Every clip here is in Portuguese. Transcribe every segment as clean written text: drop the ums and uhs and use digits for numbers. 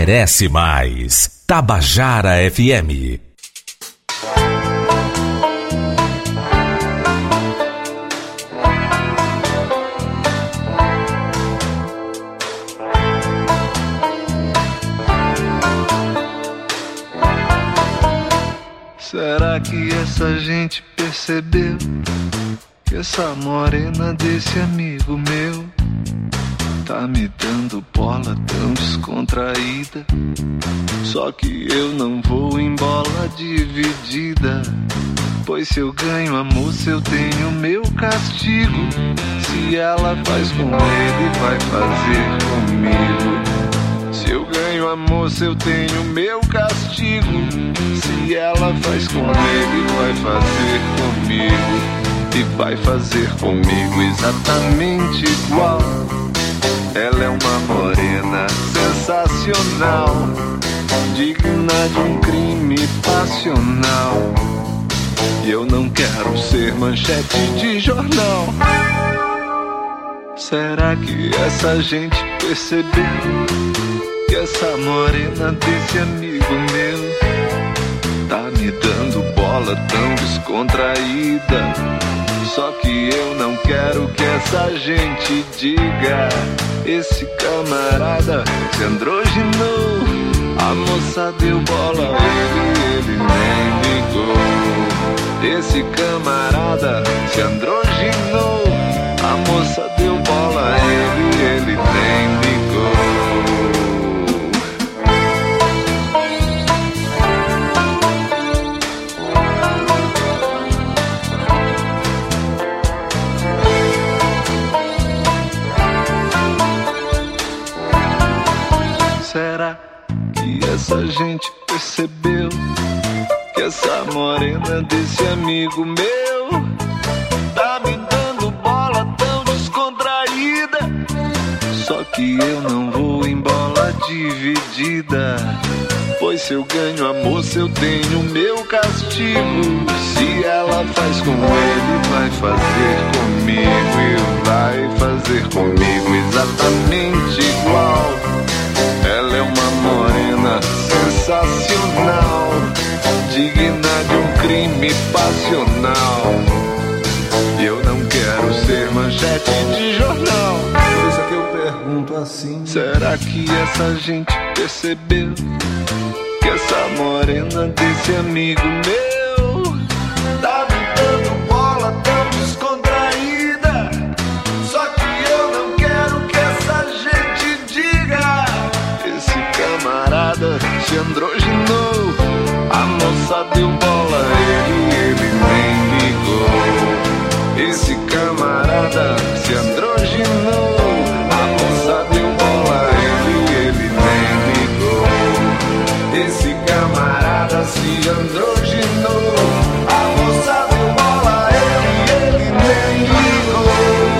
merece mais. Tabajara FM. Será que essa gente percebeu que essa morena desse amigo meu tá me dando bola tão descontraída? Só que eu não vou em bola dividida, pois se eu ganho a moça eu tenho meu castigo. Se ela faz com ele, vai fazer comigo. Se eu ganho a moça eu tenho meu castigo. Se ela faz com ele, vai fazer comigo. E vai fazer comigo exatamente igual. Ela é uma morena sensacional, digna de um crime passional. E eu não quero ser manchete de jornal. Será que essa gente percebeu que essa morena desse amigo meu tá me dando bola tão descontraída? Só que eu não quero que essa gente diga: esse camarada se androginou, a moça deu bola a ele nem ligou. Esse camarada se androginou, a moça deu bola a ele nem ligou. Será que essa gente percebeu que essa morena desse amigo meu tá me dando bola tão descontraída? Só que eu não vou em bola dividida, pois se eu ganho a moça eu tenho meu castigo. Se ela faz com ele, vai fazer comigo. E vai fazer comigo exatamente igual. Ela é uma morena sensacional, digna de um crime passional. E eu não quero ser manchete de jornal. Por isso é que eu pergunto assim: será que essa gente percebeu que essa morena desse amigo meu tá me dando bola tão descontraída? Só que eu não quero que essa gente diga: esse camarada se androginou, a moça deu bola a ele nem ligou. Esse camarada se androginou, a moça deu bola a ele nem ligou. Esse camarada se androginou, a moça deu bola a ele nem ligou.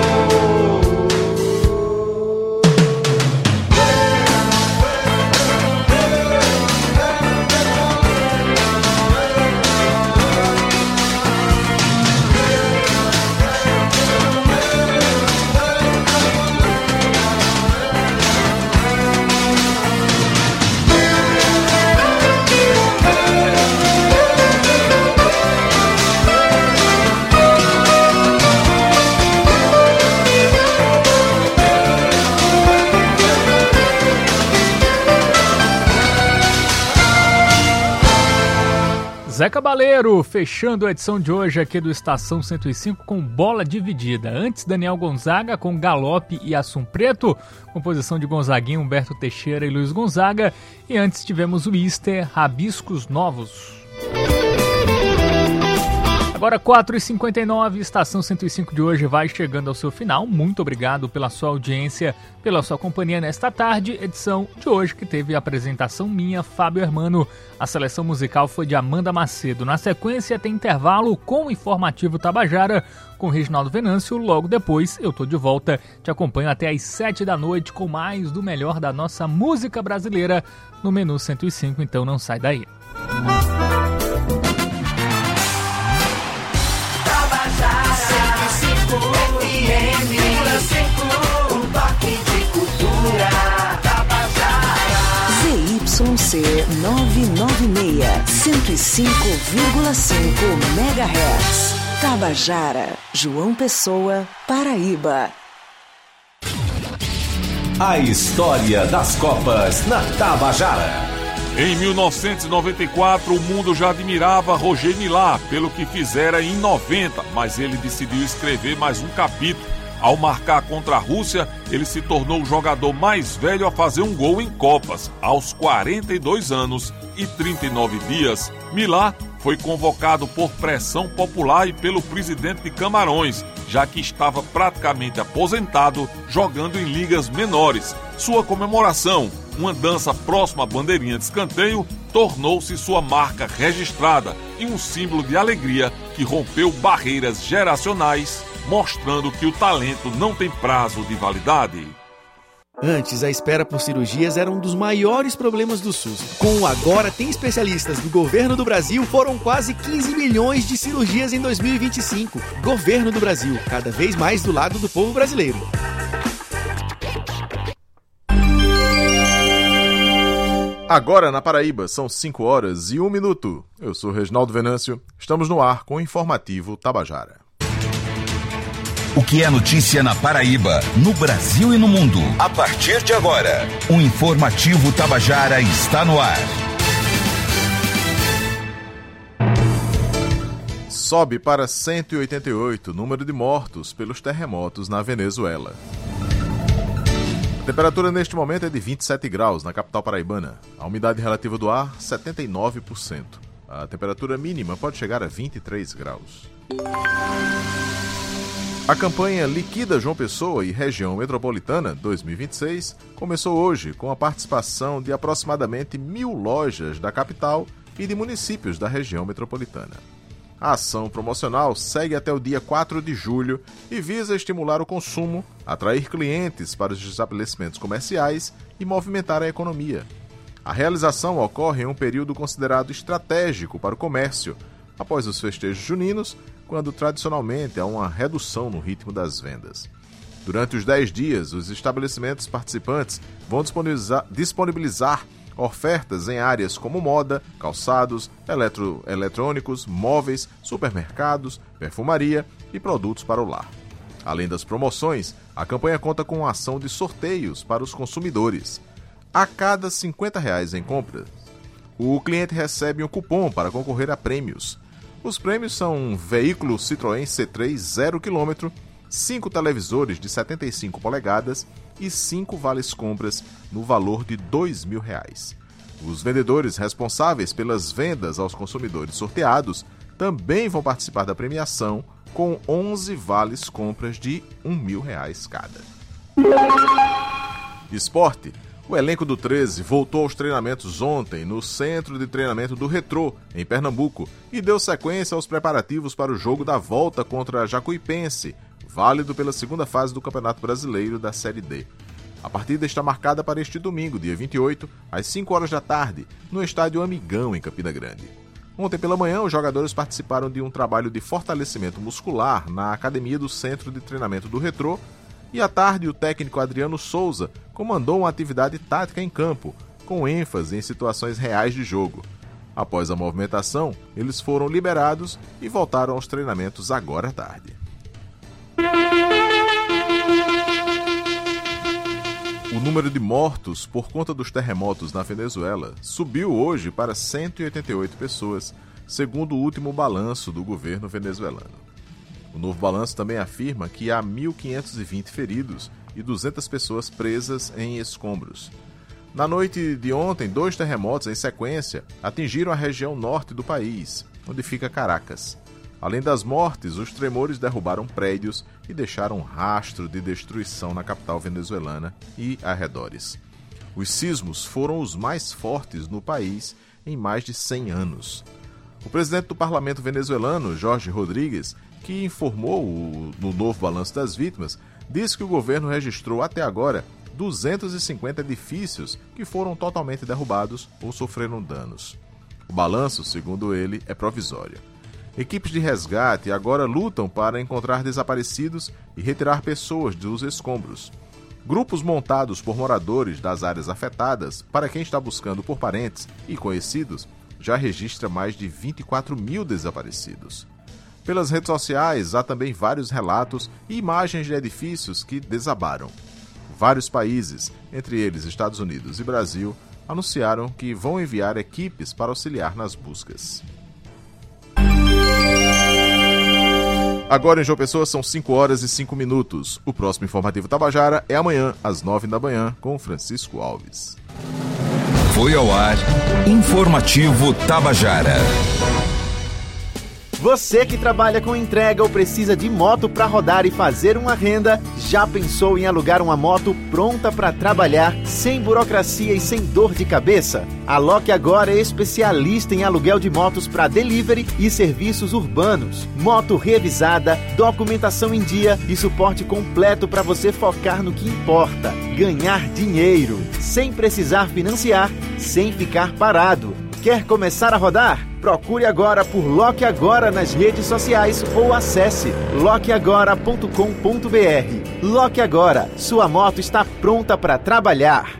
Zé Cabaleiro, fechando a edição de hoje aqui do Estação 105 com bola dividida. Antes, Daniel Gonzaga com Galope e Assum Preto, composição de Gonzaguinha, Humberto Teixeira e Luiz Gonzaga. E antes tivemos o Easter, Rabiscos Novos. Agora 4h59, Estação 105 de hoje vai chegando ao seu final. Muito obrigado pela sua audiência, pela sua companhia nesta tarde. Edição de hoje que teve a apresentação minha, Fábio Hermano. A seleção musical foi de Amanda Macedo. Na sequência tem intervalo com o informativo Tabajara com Reginaldo Venâncio. Logo depois eu tô de volta. Te acompanho até às 7 da noite com mais do melhor da nossa música brasileira no Menu 105. Então não sai daí. ZYD ZYC 996, 105,5 MHz. Tabajara, João Pessoa, Paraíba. A história das Copas na Tabajara. Em 1994, o mundo já admirava Roger Milá pelo que fizera em 90, mas ele decidiu escrever mais um capítulo. Ao marcar contra a Rússia, ele se tornou o jogador mais velho a fazer um gol em Copas. Aos 42 anos e 39 dias, Milá foi convocado por pressão popular e pelo presidente de Camarões, já que estava praticamente aposentado jogando em ligas menores. Sua comemoração, uma dança próxima à bandeirinha de escanteio, tornou-se sua marca registrada e um símbolo de alegria que rompeu barreiras geracionais, mostrando que o talento não tem prazo de validade. Antes, a espera por cirurgias era um dos maiores problemas do SUS. Com o Agora Tem Especialistas do Governo do Brasil, foram quase 15 milhões de cirurgias em 2025. Governo do Brasil, cada vez mais do lado do povo brasileiro. Agora na Paraíba, são 5 horas e 1 minuto. Eu sou Reginaldo Venâncio, estamos no ar com o Informativo Tabajara. O que é notícia na Paraíba, no Brasil e no mundo. A partir de agora, o Informativo Tabajara está no ar. Sobe para 188 o número de mortos pelos terremotos na Venezuela. A temperatura neste momento é de 27 graus na capital paraibana. A umidade relativa do ar, 79%. A temperatura mínima pode chegar a 23 graus. A campanha Liquida João Pessoa e Região Metropolitana 2026 começou hoje com a participação de aproximadamente 1.000 lojas da capital e de municípios da região metropolitana. A ação promocional segue até o dia 4 de julho e visa estimular o consumo, atrair clientes para os estabelecimentos comerciais e movimentar a economia. A realização ocorre em um período considerado estratégico para o comércio, após os festejos juninos, quando tradicionalmente há uma redução no ritmo das vendas. Durante os 10 dias, os estabelecimentos participantes vão disponibilizar ofertas em áreas como moda, calçados, eletrônicos, móveis, supermercados, perfumaria e produtos para o lar. Além das promoções, a campanha conta com uma ação de sorteios para os consumidores. A cada R$ 50 em compras, o cliente recebe um cupom para concorrer a prêmios. Os prêmios são um veículo Citroën C3 0 km, 5 televisores de 75 polegadas e 5 vales compras no valor de R$ 2.000. Os vendedores responsáveis pelas vendas aos consumidores sorteados também vão participar da premiação com 11 vales compras de R$ 1.000 cada. Esporte. O elenco do 13 voltou aos treinamentos ontem no Centro de Treinamento do Retrô, em Pernambuco, e deu sequência aos preparativos para o jogo da volta contra a Jacuipense, válido pela segunda fase do Campeonato Brasileiro da Série D. A partida está marcada para este domingo, dia 28, às 5 horas da tarde, no Estádio Amigão, em Campina Grande. Ontem pela manhã, os jogadores participaram de um trabalho de fortalecimento muscular na academia do Centro de Treinamento do Retrô, e à tarde o técnico Adriano Souza comandou uma atividade tática em campo, com ênfase em situações reais de jogo. Após a movimentação, eles foram liberados e voltaram aos treinamentos agora à tarde. O número de mortos por conta dos terremotos na Venezuela subiu hoje para 188 pessoas, segundo o último balanço do governo venezuelano. O novo balanço também afirma que há 1.520 feridos e 200 pessoas presas em escombros. Na noite de ontem, 2 terremotos em sequência atingiram a região norte do país, onde fica Caracas. Além das mortes, os tremores derrubaram prédios e deixaram um rastro de destruição na capital venezuelana e arredores. Os sismos foram os mais fortes no país em mais de 100 anos. O presidente do parlamento venezuelano, Jorge Rodrigues, que informou no novo balanço das vítimas, disse que o governo registrou até agora 250 edifícios que foram totalmente derrubados ou sofreram danos. O balanço, segundo ele, é provisório. Equipes de resgate agora lutam para encontrar desaparecidos e retirar pessoas dos escombros. Grupos montados por moradores das áreas afetadas, para quem está buscando por parentes e conhecidos, já registra mais de 24 mil desaparecidos. Pelas redes sociais, há também vários relatos e imagens de edifícios que desabaram. Vários países, entre eles Estados Unidos e Brasil, anunciaram que vão enviar equipes para auxiliar nas buscas. Agora em João Pessoa são 5 horas e 5 minutos. O próximo Informativo Tabajara é amanhã, às 9 da manhã, com Francisco Alves. Foi ao ar Informativo Tabajara. Você que trabalha com entrega ou precisa de moto para rodar e fazer uma renda, já pensou em alugar uma moto pronta para trabalhar, sem burocracia e sem dor de cabeça? A Lock agora é especialista em aluguel de motos para delivery e serviços urbanos. Moto revisada, documentação em dia e suporte completo para você focar no que importa: ganhar dinheiro, sem precisar financiar, sem ficar parado. Quer começar a rodar? Procure agora por Lock Agora nas redes sociais ou acesse lockagora.com.br. Lock Agora, sua moto está pronta para trabalhar.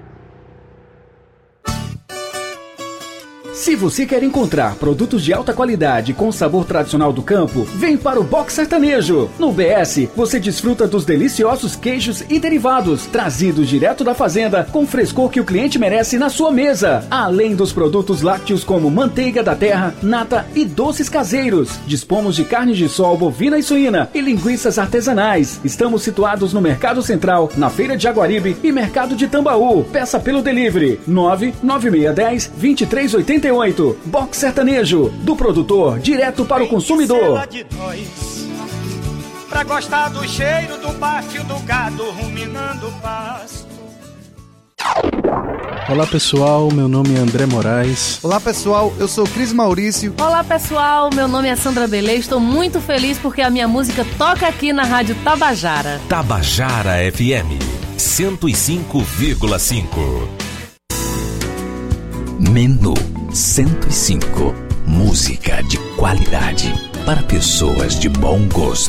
Se você quer encontrar produtos de alta qualidade com sabor tradicional do campo, vem para o Box Sertanejo. No BS, você desfruta dos deliciosos queijos e derivados, trazidos direto da fazenda, com o frescor que o cliente merece na sua mesa. Além dos produtos lácteos como manteiga da terra, nata e doces caseiros. Dispomos de carne de sol, bovina e suína e linguiças artesanais. Estamos situados no Mercado Central, na Feira de Jaguaribe e Mercado de Tambaú. Peça pelo delivery 99610-2388. Box Sertanejo, do produtor direto para o consumidor. Pra gostar do cheiro do pátio do gado ruminando pasto. Olá pessoal, meu nome é André Moraes. Olá pessoal, eu sou Cris Maurício. Olá pessoal, meu nome é Sandra Belê. Estou muito feliz porque a minha música toca aqui na Rádio Tabajara. Tabajara FM 105,5. Menu 105. Música de qualidade para pessoas de bom gosto.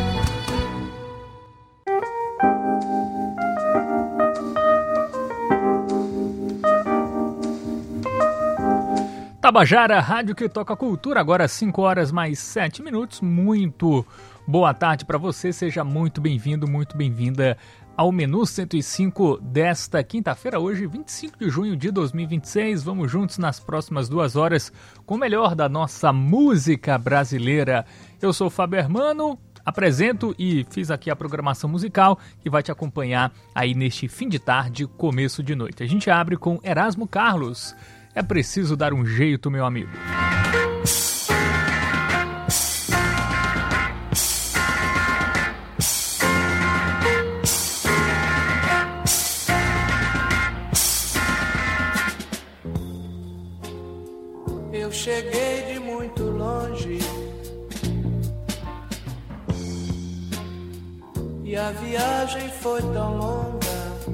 Tabajara, rádio que toca cultura, agora 5 horas mais 7 minutos. Muito boa tarde para você, seja muito bem-vindo, muito bem-vinda ao Menu 105 desta quinta-feira, hoje 25 de junho de 2026. Vamos juntos nas próximas 2 horas com o melhor da nossa música brasileira. Eu sou o Fábio Hermano, apresento e fiz aqui a programação musical que vai te acompanhar aí neste fim de tarde, começo de noite. A gente abre com Erasmo Carlos. É preciso dar um jeito, meu amigo. Eu cheguei de muito longe e a viagem foi tão longa,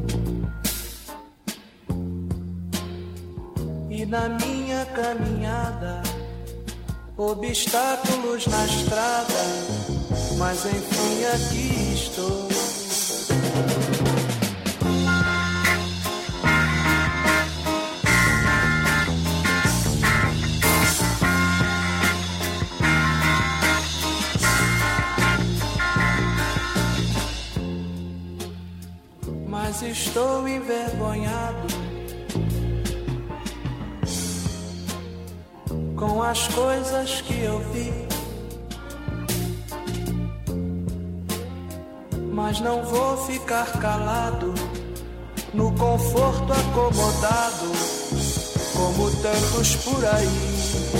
e na minha caminhada obstáculos na estrada, mas enfim aqui estou. Mas estou envergonhado com as coisas que eu vi, mas não vou ficar calado no conforto acomodado como tantos por aí.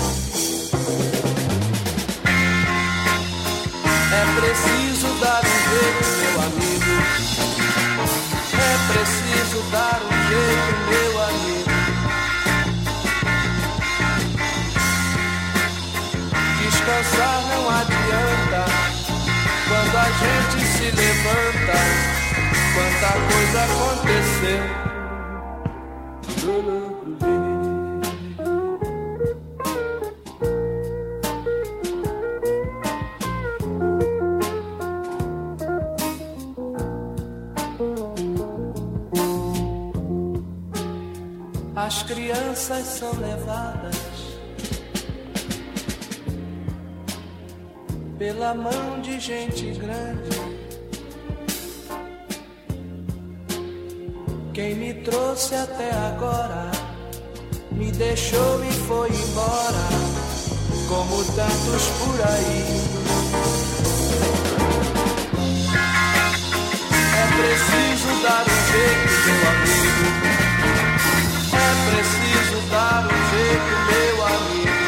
É preciso dar um jeito, meu amigo. É preciso dar um jeito, meu amigo. Descansar não adianta quando a gente se levanta. Quanta coisa aconteceu. crianças são levadas pela mão de gente grande. Quem me trouxe até agora me deixou e foi embora, como tantos por aí. É preciso dar um jeito, meu amigo. É preciso dar um jeito, meu amigo.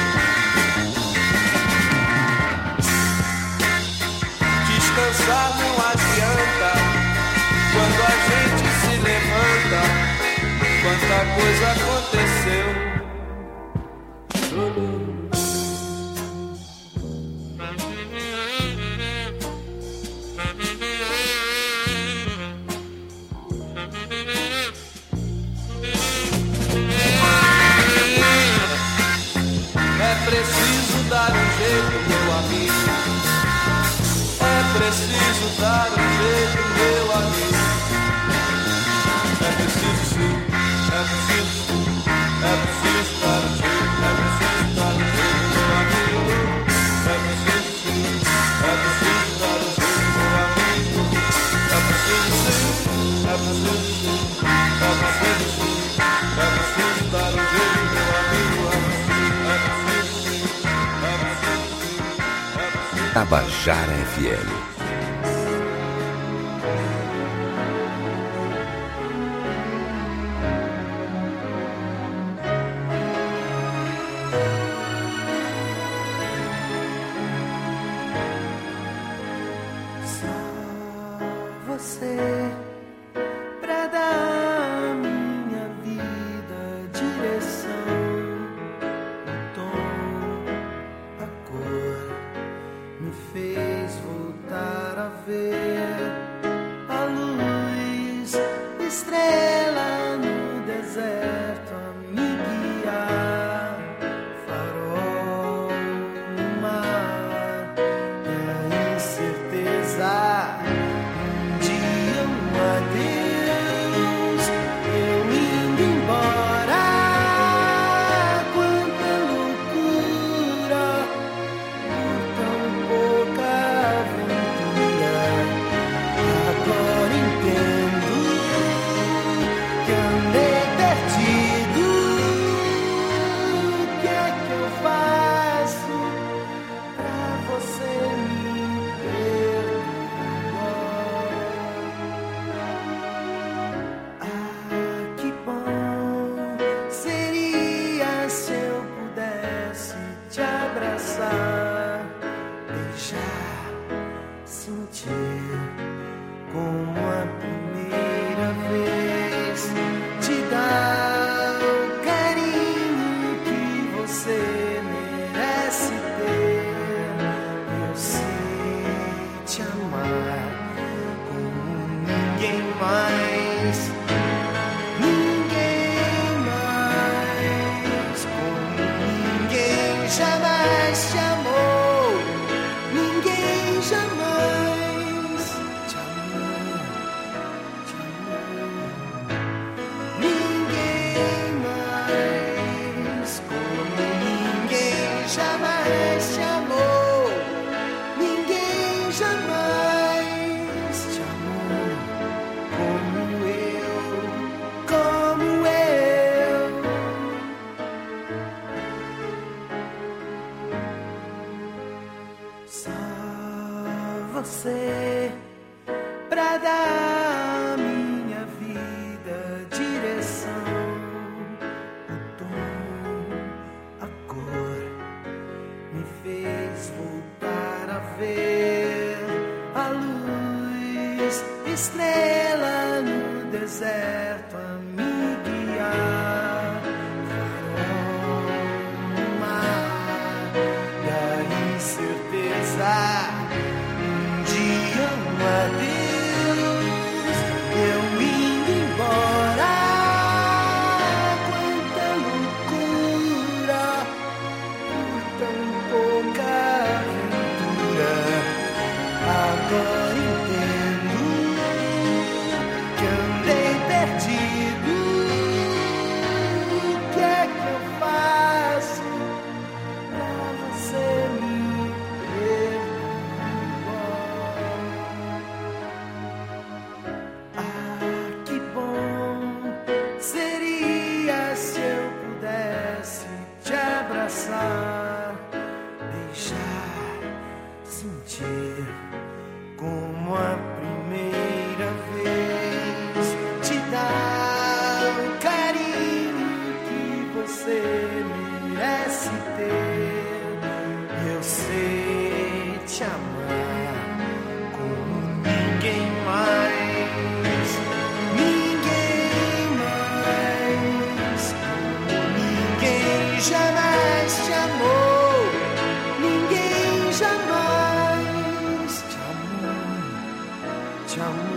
Descansar não adianta quando a gente se levanta. Quanta coisa aconteceu. É preciso dar um jeito, meu amigo. É preciso dar um jeito, meu amigo. É preciso sim, é preciso sim, é preciso dar um jeito, é preciso dar um jeito, meu amigo. É preciso sim, é preciso dar um jeito, meu amigo. É preciso sim, é preciso sim, é preciso sim, é preciso dar um jeito, meu amigo. É preciso sim, é preciso sim, é preciso. Tabajara FM. Você pra dar à minha vida direção, o tom, a cor, me fez voltar a ver a luz, estrela no deserto a me guiar, farol no mar, e a incerteza. Adeus, eu indo embora. Quanta loucura por tão pouca aventura. Agora entendo que andei perdido. O que é que eu faço pra você me perdoar? Te abraçar, beijar, sentir como a primeira vez, te dar o carinho que você merece ter. Eu sei te amar como ninguém mais. Jamais te amou, ninguém jamais te amou, ninguém mais, como ninguém jamais te amou, ninguém jamais te amou, como eu, como eu. Você pra dar à minha vida direção, o tom, a cor, me fez voltar a ver a luz, estrela no deserto a me guiar, farol no mar, da incerteza. Adeus, você merece ter. Eu sei te amar como ninguém mais, ninguém mais, como ninguém jamais te amou, ninguém jamais te amou, te amou.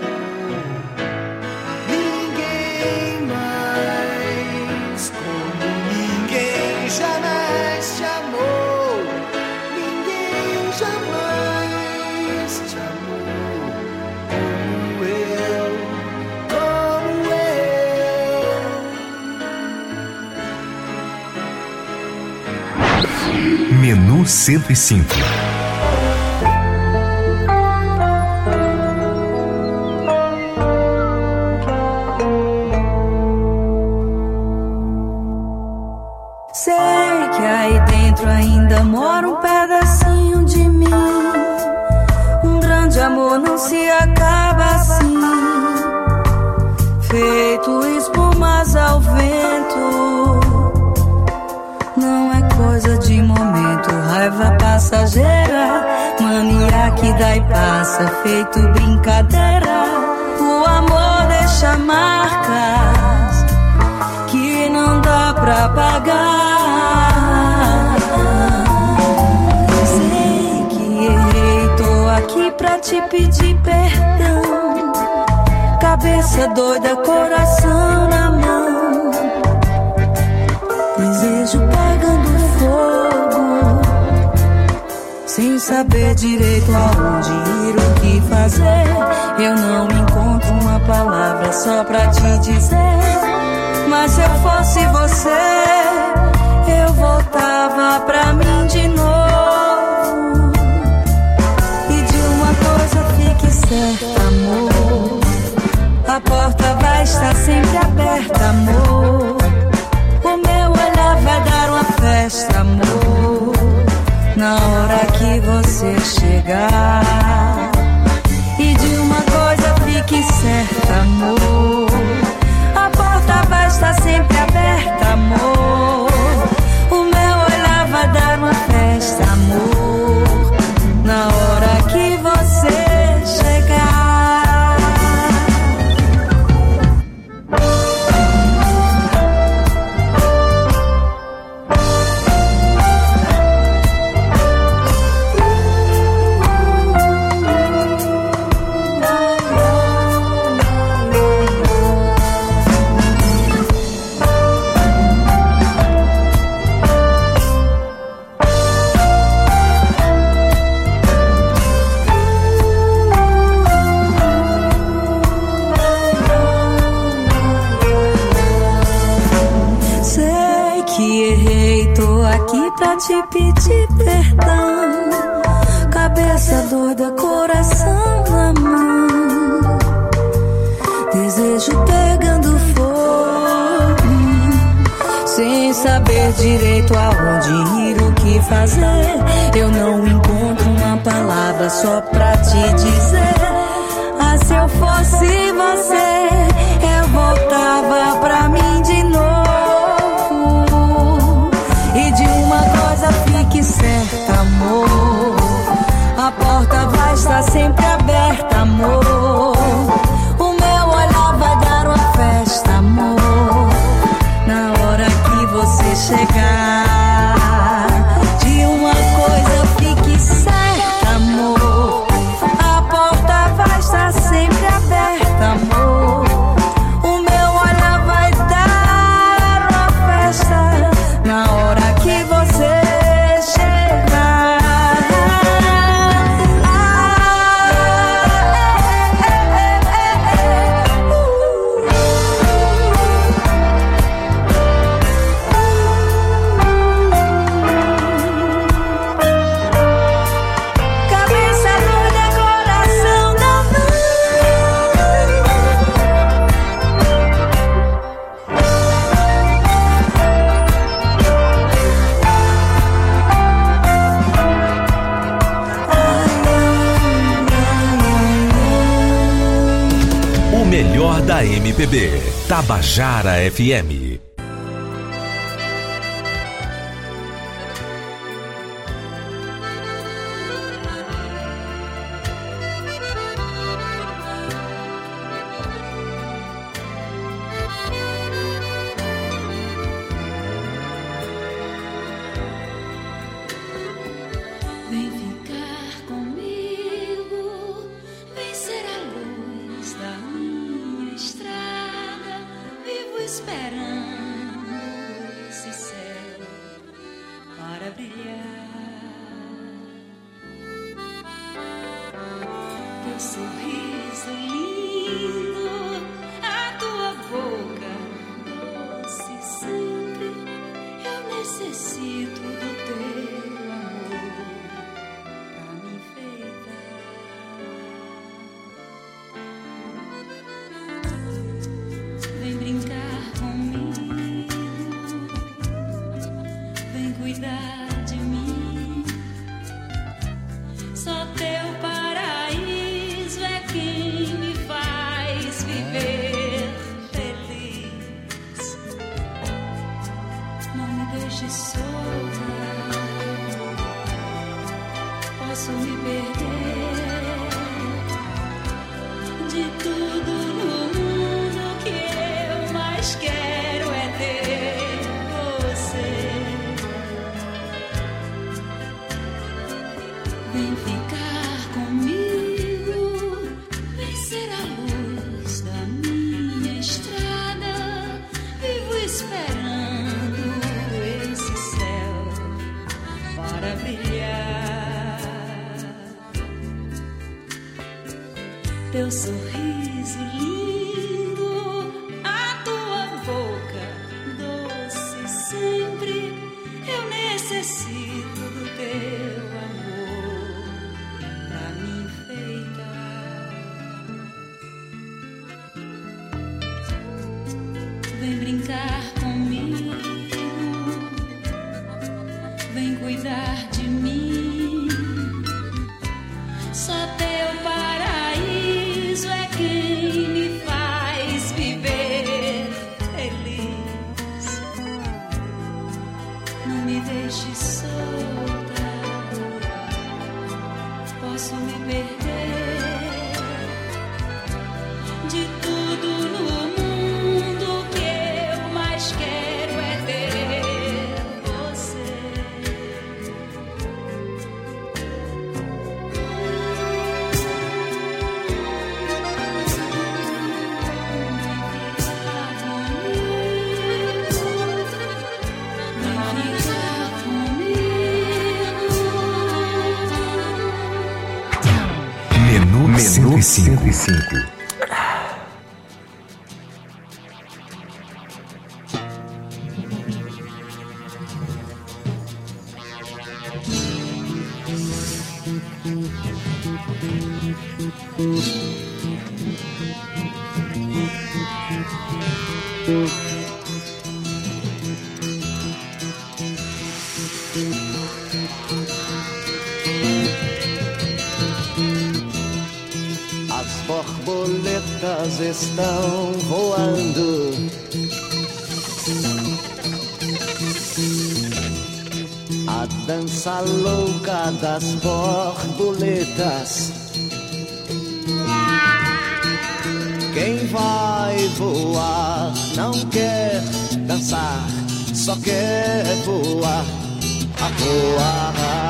Menu 105. Sei que aí dentro ainda mora um pedacinho de mim. Um grande amor não se acaba assim, feito espumas ao vento. Não é coisa de momento, raiva passageira, mania que dá e passa, feito brincadeira. O amor deixa marcas que não dá pra pagar. Sei que errei, tô aqui pra te pedir perdão. Cabeça doida, coração na mão, desejo pegando fogo, sem saber direito aonde ir, o que fazer. Eu não encontro uma palavra só pra te dizer, mas se eu fosse você, eu voltava pra mim de novo. E de uma coisa fique certa, amor, a porta vai estar sempre aberta, amor. O meu olhar vai dar uma festa, amor, na hora que você chegar. E de uma coisa fique certa, amor, a porta vai estar sempre aberta, amor. O meu olhar vai dar uma festa, amor, na hora que você chegar. Te pedir perdão, cabeça doida, coração na mão, desejo pegando fogo, sem saber direito aonde ir, o que fazer. Eu não encontro uma palavra só pra te dizer, ah, se eu fosse você, eu voltava pra mim de novo. E de uma coisa fique certa, amor, a porta vai estar sempre aberta, amor. O meu olhar vai dar uma festa, amor, na hora que você chegar. De uma coisa fique certa, amor, a porta vai estar sempre aberta, amor. O meu olhar vai dar uma festa, na hora que você chegar. Cabeça doida, coração da O melhor da MPB, Tabajara FM. brilhar. Teu sorriso lindo, a tua boca doce sempre. Eu necessito do teu amor pra me enfeitar. Vem brincar comigo, vem cuidar de mim. Só teu paraíso é quem me faz viver feliz. Não me deixe solta, posso me perder de tudo no mundo. Que eu mais quero é ter você. Vem ficar comigo, vem ser a luz da minha estrada. Vivo esperando esse céu para brilhar. Teu sorriso lindo, a tua boca doce sempre. Eu necessito do teu amor pra me enfeitar. Vem brincar comigo, vem cuidar de mim. Só teu paraíso é quem me faz viver feliz. Não me deixe solta, posso me perder de tudo no mundo. Que eu mais quero é ter você. Menu 105. As borboletas estão voando, a dança louca das borboletas. Quem vai voar não quer dançar, só quer voar, a voar.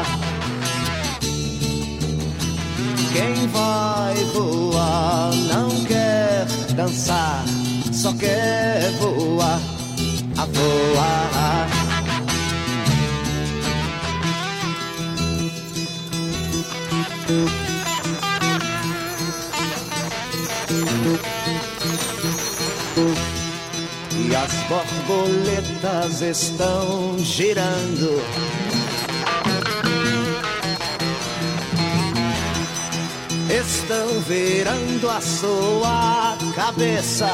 Quem vai voar não quer dançar, só quer voar, a voar. E as borboletas estão girando, estão virando a sua cabeça.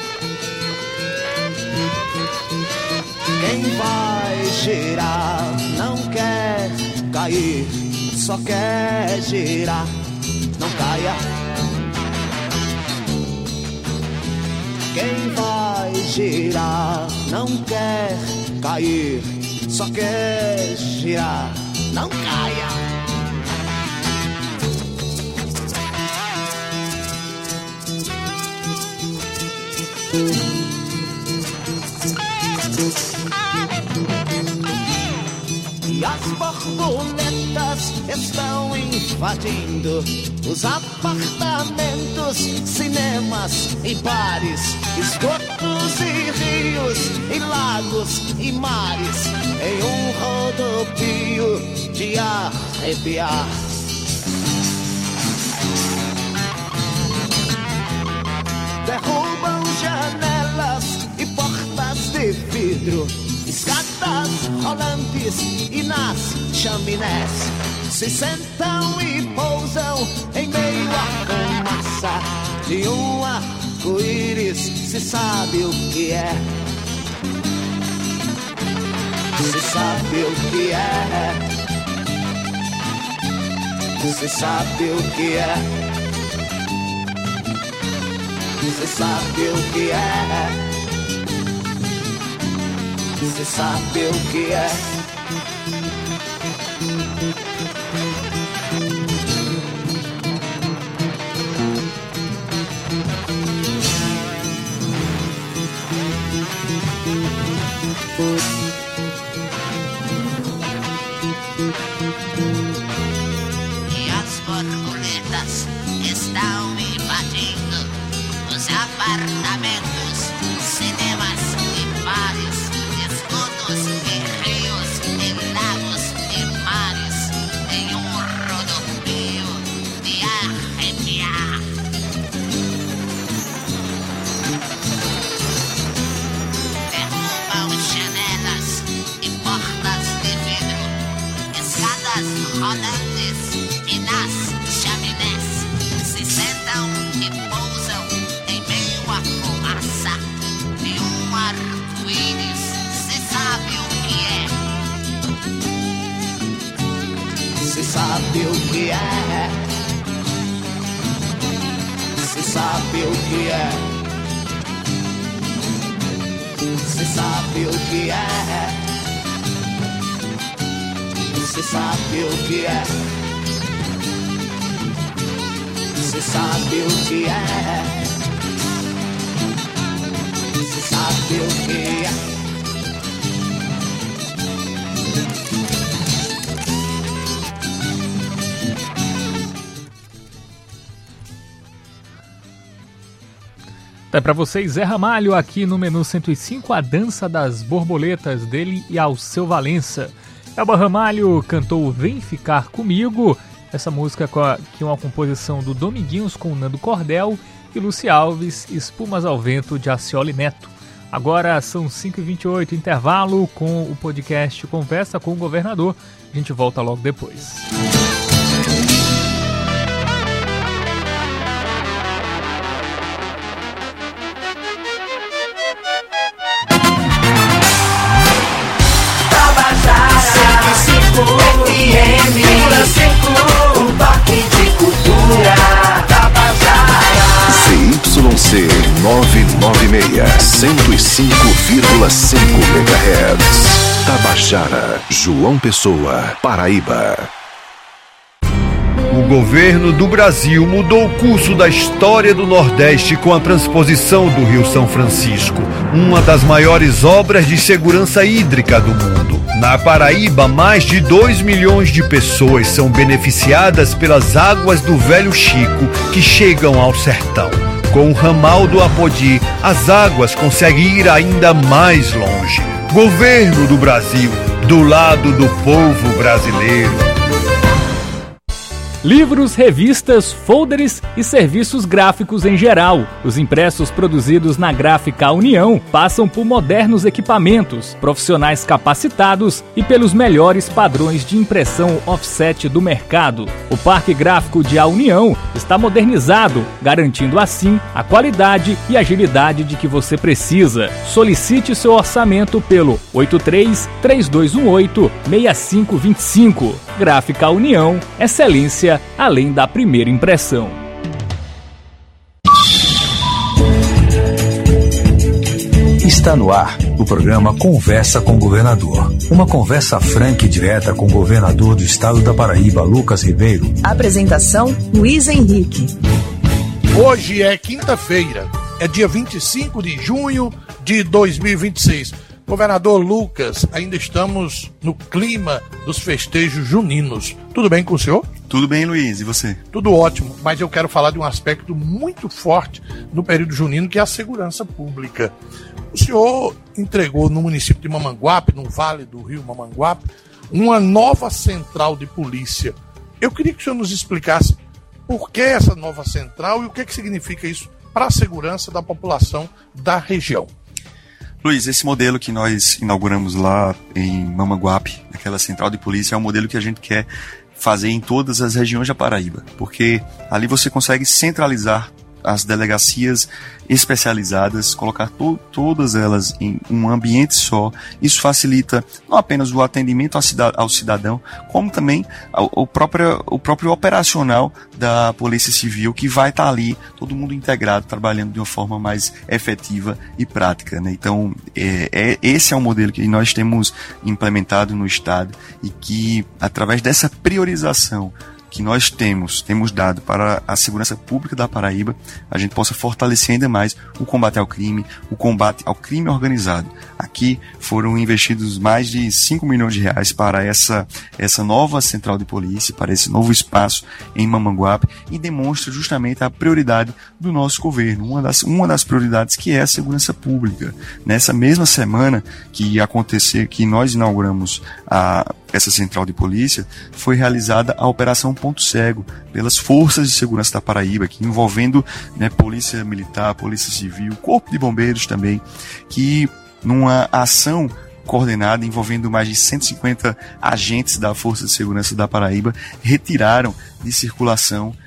Quem vai girar não quer cair, só quer girar, não caia. Quem vai girar não quer cair, só quer girar, não caia. E as borboletas estão invadindo os apartamentos, cinemas e bares, esgotos e rios e lagos e mares, em um arrepio de arrepiar. Derrubam janelas e portas de vidro, escadas rolantes e nas chaminés se sentam e pousam em meio à fumaça de um arco-íris. Se sabe o que é, se sabe o que é, se sabe o que é, se sabe o que é, se sabe o que é. E as borboletas estão invadindo os apartamentos, cinemas e bares, esgotos e rios e lagos e mares, em um rodopio de arrepiar. Derrubam janelas e portas de vidro, escadas rolantes e nas chaminés se sentam e pousam em meio à fumaça de um arco-íris. Se sabe o que é, Se sabe o que é, se sabe o que é, se sabe o que é, se sabe o que é, se sabe o que é, se sabe o que é. É para vocês, Zé Ramalho, aqui no Menu 105, a Dança das Borboletas, dele e Alceu Valença. Elba Ramalho cantou Vem Ficar Comigo, essa música que é uma composição do Dominguinhos com Nando Cordel e Luci Alves, Espumas ao Vento, de Acioli Neto. Agora são 5h28, intervalo com o podcast Conversa com o Governador. A gente volta logo depois. FM, um toque de cultura. Tabajara. ZYC 996, 105,5 MHz. Tabajara, João Pessoa, Paraíba. O governo do Brasil mudou o curso da história do Nordeste com a transposição do Rio São Francisco, uma das maiores obras de segurança hídrica do mundo. Na Paraíba, mais de 2 milhões de pessoas são beneficiadas pelas águas do Velho Chico que chegam ao sertão. Com o ramal do Apodi, as águas conseguem ir ainda mais longe. Governo do Brasil, do lado do povo brasileiro. Livros, revistas, folders e serviços gráficos em geral. Os impressos produzidos na Gráfica União passam por modernos equipamentos, profissionais capacitados e pelos melhores padrões de impressão offset do mercado. O Parque Gráfico de A União está modernizado, garantindo assim a qualidade e agilidade de que você precisa. Solicite seu orçamento pelo 83-3218-6525. Gráfica União, excelência além da primeira impressão. Está no ar o programa Conversa com o Governador. Uma conversa franca e direta com o governador do estado da Paraíba, Lucas Ribeiro. Apresentação, Luiz Henrique. Hoje é quinta-feira, é dia 25 de junho de 2026. Governador Lucas, ainda estamos no clima dos festejos juninos. Tudo bem com o senhor? Tudo bem, Luiz, e você? Tudo ótimo, mas eu quero falar de um aspecto muito forte no período junino, que é a segurança pública. O senhor entregou no município de Mamanguape, no Vale do Rio Mamanguape, uma nova central de polícia. Eu queria que o senhor nos explicasse por que essa nova central e o que significa isso para a segurança da população da região. Luiz, esse modelo que nós inauguramos lá em Mamanguape, aquela central de polícia, é um modelo que a gente quer fazer em todas as regiões da Paraíba, porque ali você consegue centralizar as delegacias especializadas, colocar todas elas em um ambiente só. Isso facilita não apenas o atendimento ao cidadão, como também o próprio operacional da Polícia Civil, que vai estar ali, todo mundo integrado, trabalhando de uma forma mais efetiva e prática, né? Então, esse é um modelo que nós temos implementado no Estado e que, através dessa priorização que nós temos dado para a segurança pública da Paraíba, a gente possa fortalecer ainda mais o combate ao crime organizado. Aqui foram investidos mais de 5 milhões de reais para essa nova central de polícia, para esse novo espaço em Mamanguape, e demonstra justamente a prioridade do nosso governo, uma das prioridades, que é a segurança pública. Nessa mesma semana que nós inauguramos essa central de polícia, foi realizada a Operação Ponto Cego pelas Forças de Segurança da Paraíba, que envolvendo, né, Polícia Militar, Polícia Civil, Corpo de Bombeiros também, que numa ação coordenada envolvendo mais de 150 agentes da Força de Segurança da Paraíba, retiraram de circulação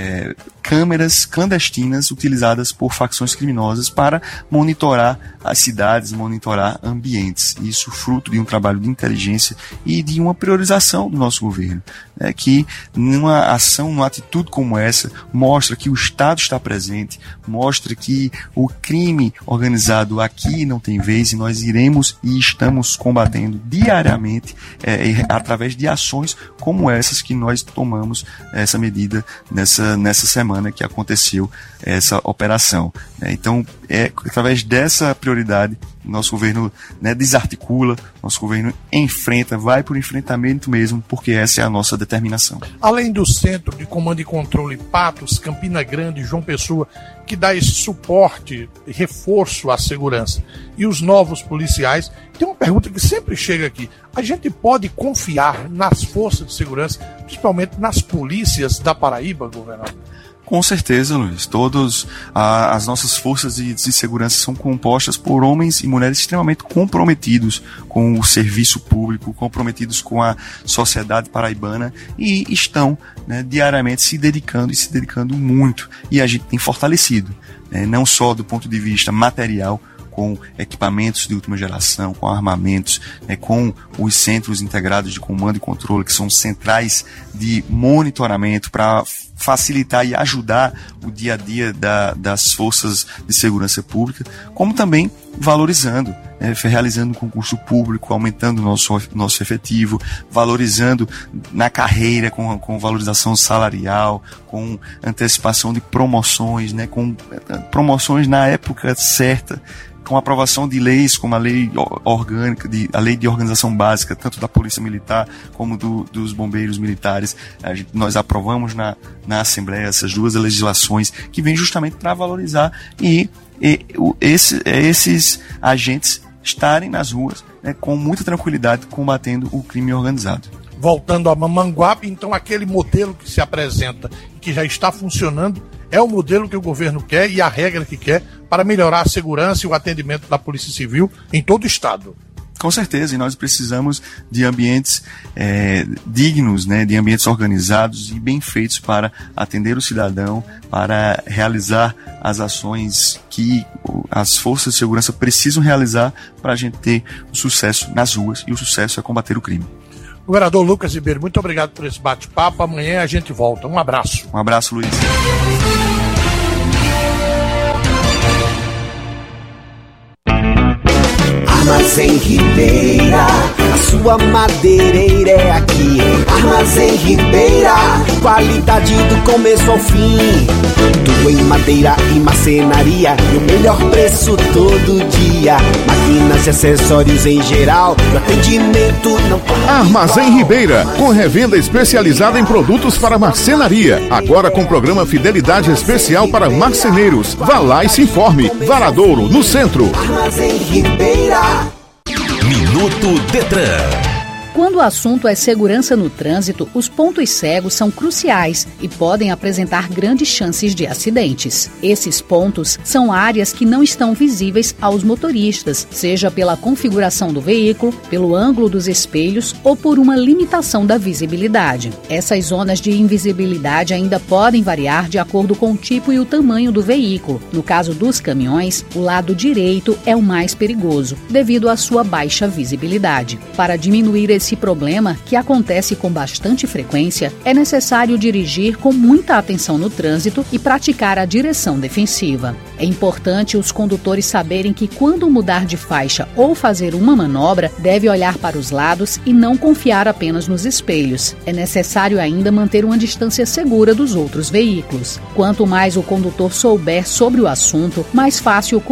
câmeras clandestinas utilizadas por facções criminosas para monitorar as cidades, monitorar ambientes. Isso fruto de um trabalho de inteligência e de uma priorização do nosso governo, né, que numa ação, numa atitude como essa, mostra que o Estado está presente, mostra que o crime organizado aqui não tem vez, e nós iremos e estamos combatendo diariamente através de ações como essas que nós tomamos essa medida nessa semana que aconteceu essa operação. Então, através dessa prioridade, nosso governo, né, desarticula, nosso governo enfrenta, vai por enfrentamento mesmo, porque essa é a nossa determinação. Além do Centro de Comando e Controle Patos, Campina Grande e João Pessoa, que dá esse suporte, reforço à segurança, e os novos policiais, tem uma pergunta que sempre chega aqui: a gente pode confiar nas forças de segurança, principalmente nas polícias da Paraíba, governador? Com certeza, Luiz. Todas as nossas forças de segurança são compostas por homens e mulheres extremamente comprometidos com o serviço público, comprometidos com a sociedade paraibana, e estão, né, diariamente se dedicando muito. E a gente tem fortalecido, né, não só do ponto de vista material, com equipamentos de última geração, com armamentos, com os centros integrados de comando e controle, que são centrais de monitoramento para facilitar e ajudar o dia a dia das forças de segurança pública, como também valorizando, realizando um concurso público, aumentando o nosso efetivo, valorizando na carreira, com valorização salarial, com antecipação de promoções, né, com promoções na época certa, com a aprovação de leis como a lei orgânica, a lei de organização básica, tanto da Polícia Militar como dos bombeiros militares. Nós aprovamos na Assembleia essas duas legislações que vêm justamente para valorizar esses agentes estarem nas ruas, né, com muita tranquilidade, combatendo o crime organizado. Voltando a Mamanguape, então aquele modelo que se apresenta e que já está funcionando é o modelo que o governo quer e a regra que quer para melhorar a segurança e o atendimento da Polícia Civil em todo o Estado. Com certeza, e nós precisamos de ambientes dignos, né, de ambientes organizados e bem feitos para atender o cidadão, para realizar as ações que as forças de segurança precisam realizar para a gente ter o sucesso nas ruas, e o sucesso é combater o crime. Governador Lucas Ribeiro, muito obrigado por esse bate-papo. Amanhã a gente volta. Um abraço. Um abraço, Luiz. Armazém Ribeira, a sua madeireira é aqui. Armazém Ribeira, qualidade do começo ao fim. Tudo em madeira e marcenaria, e o melhor preço todo dia. Máquinas e acessórios em geral, o atendimento não pode. Armazém Ribeira, com revenda especializada em produtos para marcenaria. Agora com programa Fidelidade Especial para marceneiros. Vá lá e se informe. Varadouro, no centro. Armazém Ribeira. Minuto Detran. Quando o assunto é segurança no trânsito, os pontos cegos são cruciais e podem apresentar grandes chances de acidentes. Esses pontos são áreas que não estão visíveis aos motoristas, seja pela configuração do veículo, pelo ângulo dos espelhos ou por uma limitação da visibilidade. Essas zonas de invisibilidade ainda podem variar de acordo com o tipo e o tamanho do veículo. No caso dos caminhões, o lado direito é o mais perigoso, devido à sua baixa visibilidade. Para diminuir esse problema, que acontece com bastante frequência, é necessário dirigir com muita atenção no trânsito e praticar a direção defensiva. É importante os condutores saberem que quando mudar de faixa ou fazer uma manobra, deve olhar para os lados e não confiar apenas nos espelhos. É necessário ainda manter uma distância segura dos outros veículos. Quanto mais o condutor souber sobre o assunto, mais fácil